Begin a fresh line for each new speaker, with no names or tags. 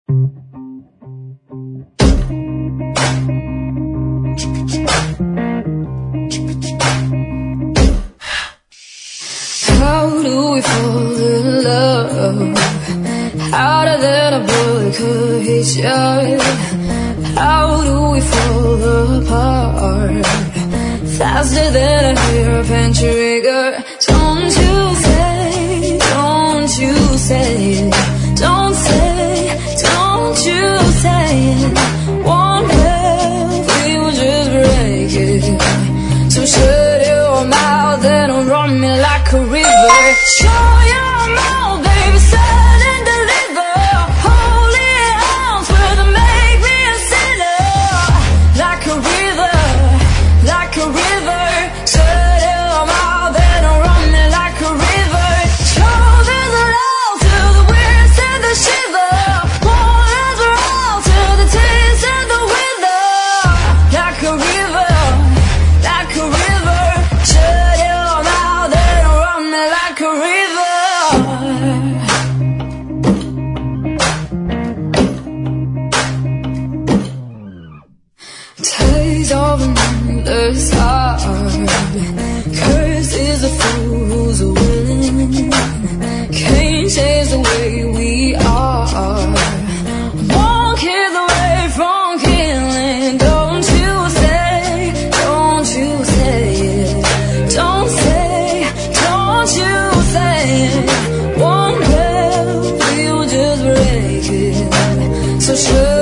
How do we fall in love? Harder than a bullet could hit you. How do we fall apart? Faster than a hairpin trigger. Don't you say, don't you say, don't say, don't you say it. One breath, we will just break it. So shut your mouth and run me like a river. Show your mouth, baby, set and deliver. Holy arms will make me a sinner. Like a river, like a river. Shut your mouth and run me like a river. Show them the love to the winds and the shiver. Waters roll to the taste and the window. Like a river, like a river. Shut your mouth and run me like a river. Taste of an endless heart. Cursed is the fool who's willing. Can't change the way we are. Won't keep away from killing. Don't you say, don't you say it. Don't say, don't you say it. One breath, we'll just break it. So sure.